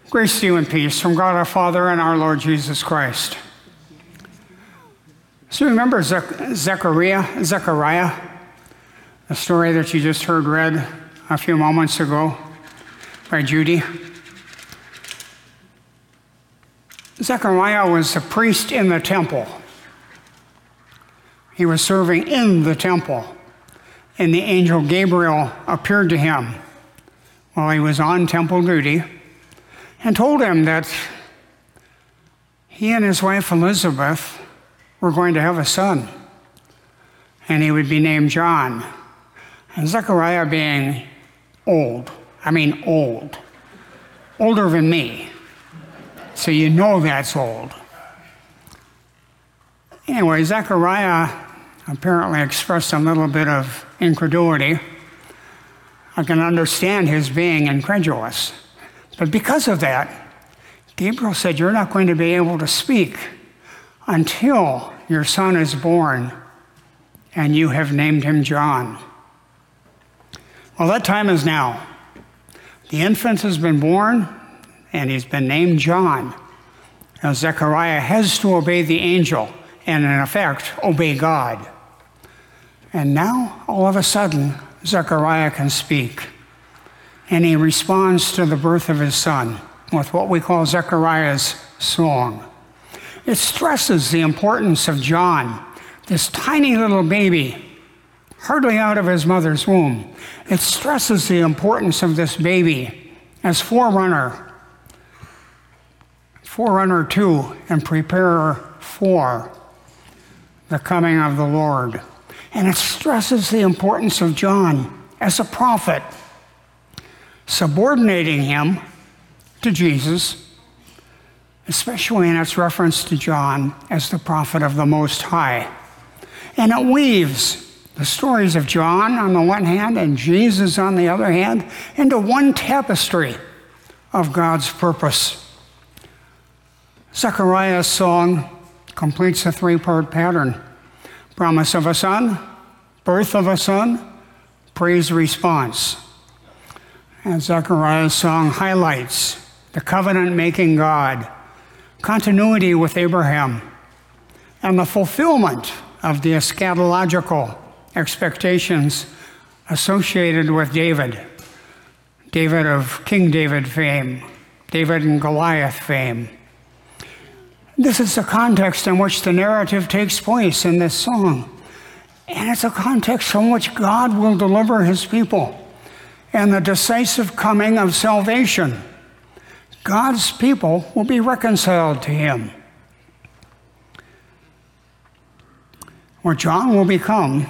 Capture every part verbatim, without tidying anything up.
Grace to you and peace from God our Father and our Lord Jesus Christ. So remember Ze- Zechariah, Zechariah, the story that you just heard read a few moments ago by Judy? Zechariah was a priest in the temple. He was serving in the temple, and the angel Gabriel appeared to him while he was on temple duty and told him that he and his wife Elizabeth were going to have a son, and he would be named John. And Zechariah, being old, I mean old, older than me, so you know that's old. Anyway, Zechariah apparently expressed a little bit of incredulity. I can understand his being incredulous. But because of that, Gabriel said, you're not going to be able to speak until your son is born, and you have named him John. Well, that time is now. The infant has been born, and he's been named John. Now, Zechariah has to obey the angel, and in effect, obey God. And now, all of a sudden, Zechariah can speak. And he responds to the birth of his son with what we call Zechariah's song. It stresses the importance of John, this tiny little baby, hardly out of his mother's womb. It stresses the importance of this baby as forerunner, forerunner to and preparer for the coming of the Lord. And it stresses the importance of John as a prophet, subordinating him to Jesus, especially in its reference to John as the prophet of the Most High. And it weaves the stories of John on the one hand and Jesus on the other hand into one tapestry of God's purpose. Zechariah's song completes a three-part pattern: promise of a son, birth of a son, praise response. And Zechariah's song highlights the covenant-making God, continuity with Abraham, and the fulfillment of the eschatological expectations associated with David, David of King David fame, David and Goliath fame. This is the context in which the narrative takes place in this song. And it's a context from which God will deliver his people and the decisive coming of salvation. God's people will be reconciled to him. What John will become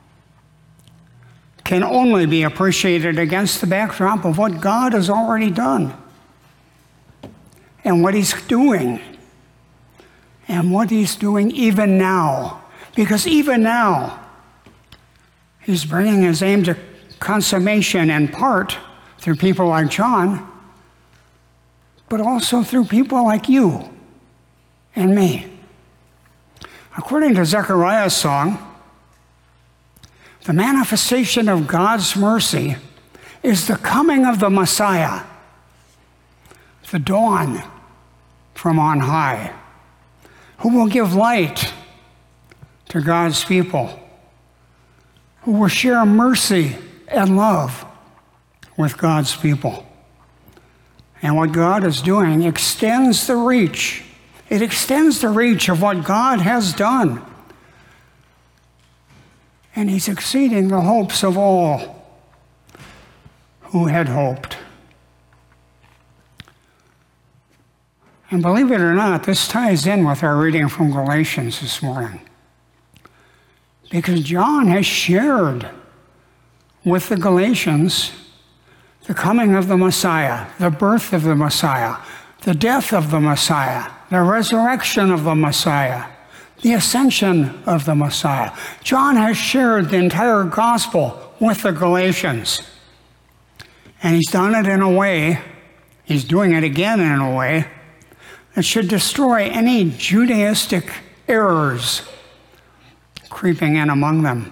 can only be appreciated against the backdrop of what God has already done and what he's doing and what he's doing even now. Because even now, he's bringing his aim to consummation in part through people like John, but also through people like you and me. According to Zechariah's song, the manifestation of God's mercy is the coming of the Messiah, the dawn from on high, who will give light to God's people, who will share mercy and love with God's people. And what God is doing extends the reach. It extends the reach of what God has done. And he's exceeding the hopes of all who had hoped. And believe it or not, this ties in with our reading from Galatians this morning. Because John has shared with the Galatians the coming of the Messiah, the birth of the Messiah, the death of the Messiah, the resurrection of the Messiah, the ascension of the Messiah. John has shared the entire gospel with the Galatians. And he's done it in a way, he's doing it again in a way, that should destroy any Judaistic errors creeping in among them.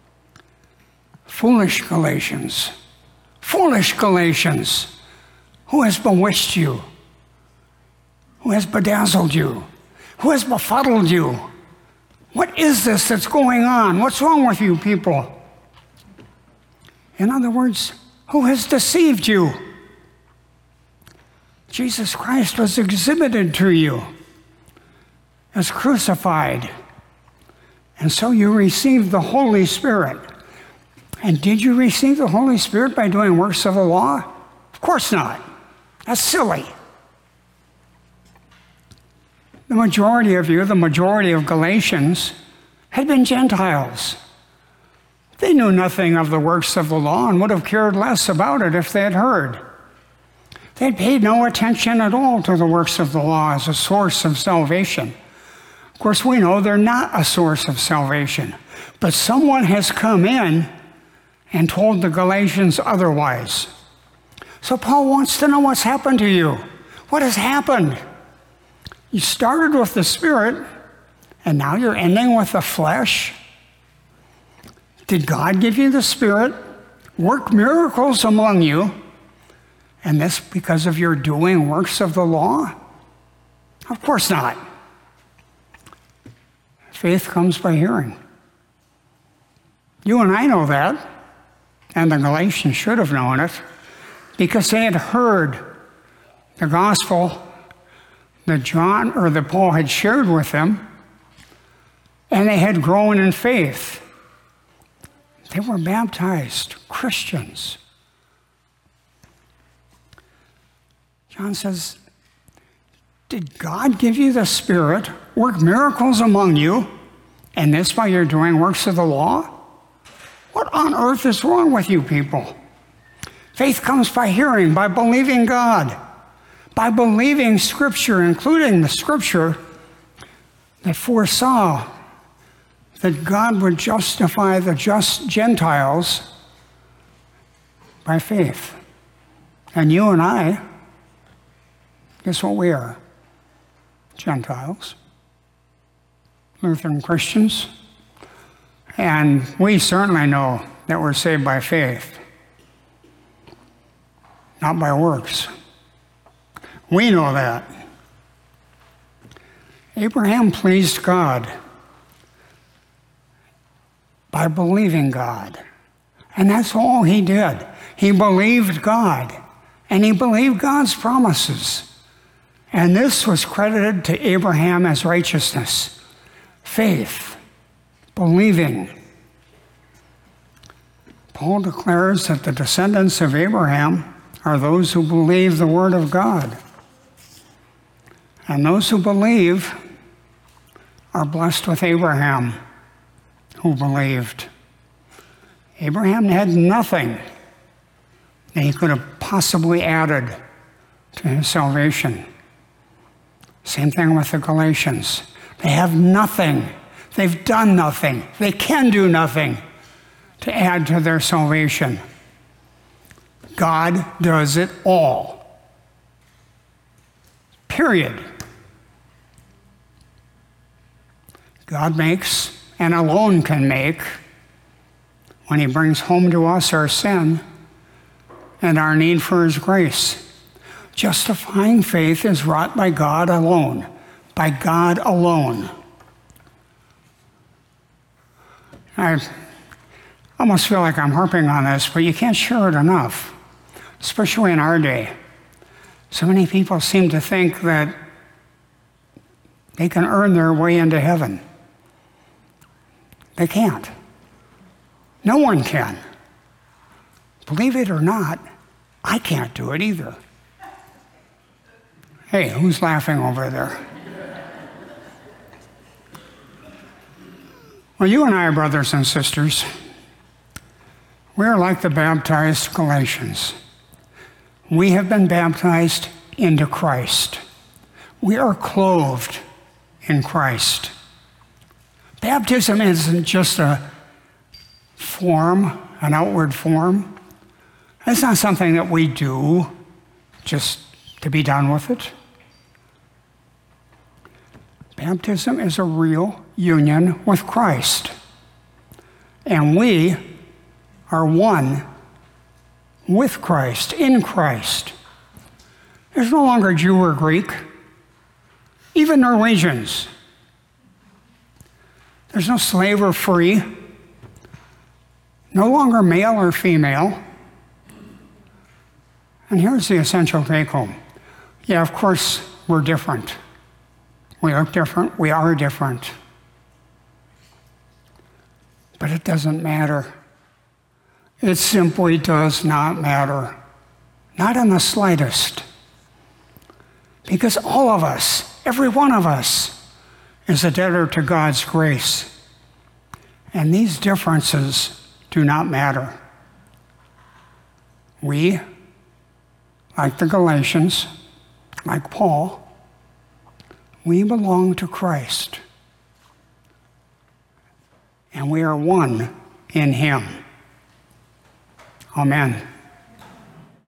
Foolish Galatians, foolish Galatians, Who has bewitched you? Who has bedazzled you? Who has befuddled you? What is this that's going on? What's wrong with you people? In other words, who has deceived you? Jesus Christ was exhibited to you as crucified. And so you received the Holy Spirit. And did you receive the Holy Spirit by doing works of the law? Of course not. That's silly. The majority of you, the majority of Galatians, had been Gentiles. They knew nothing of the works of the law and would have cared less about it if they had heard. They had paid no attention at all to the works of the law as a source of salvation. Of course, we know they're not a source of salvation, but someone has come in and told the Galatians otherwise. So Paul wants to know what's happened to you. What has happened? You started with the Spirit, and now you're ending with the flesh. Did God give you the Spirit, work miracles among you, and this because of your doing works of the law? Of course not. Faith comes by hearing. You and I know that, and the Galatians should have known it, because they had heard the gospel that John or that Paul had shared with them, and they had grown in faith. They were baptized Christians. John says, did God give you the Spirit, work miracles among you, and this by your doing works of the law? What on earth is wrong with you people? Faith comes by hearing, by believing God, by believing Scripture, including the Scripture that foresaw that God would justify the just Gentiles by faith. And you and I, guess what we are? Gentiles, Lutheran Christians, and we certainly know that we're saved by faith, not by works. We know that. Abraham pleased God by believing God, and that's all he did. He believed God, and he believed God's promises. And this was credited to Abraham as righteousness, faith, believing. Paul declares that the descendants of Abraham are those who believe the word of God. And those who believe are blessed with Abraham, who believed. Abraham had nothing that he could have possibly added to his salvation. Same thing with the Galatians. They have nothing. They've done nothing. They can do nothing to add to their salvation. God does it all. Period. God makes and alone can make when he brings home to us our sin and our need for his grace. Justifying faith is wrought by God alone, by God alone. I almost feel like I'm harping on this, but you can't share it enough, especially in our day. So many people seem to think that they can earn their way into heaven. They can't. No one can. Believe it or not, I can't do it either. Hey, who's laughing over there? Well, you and I, brothers and sisters, we are like the baptized Galatians. We have been baptized into Christ. We are clothed in Christ. Baptism isn't just a form, an outward form. It's not something that we do just to be done with it. Baptism is a real union with Christ. And we are one with Christ, in Christ. There's no longer Jew or Greek, even Norwegians. There's no slave or free, no longer male or female. And here's the essential take-home. Yeah, of course, we're different. We look different, we are different. But it doesn't matter. It simply does not matter. Not in the slightest. Because all of us, every one of us, is a debtor to God's grace. And these differences do not matter. We, like the Galatians, like Paul, we belong to Christ. And we are one in Him. Amen.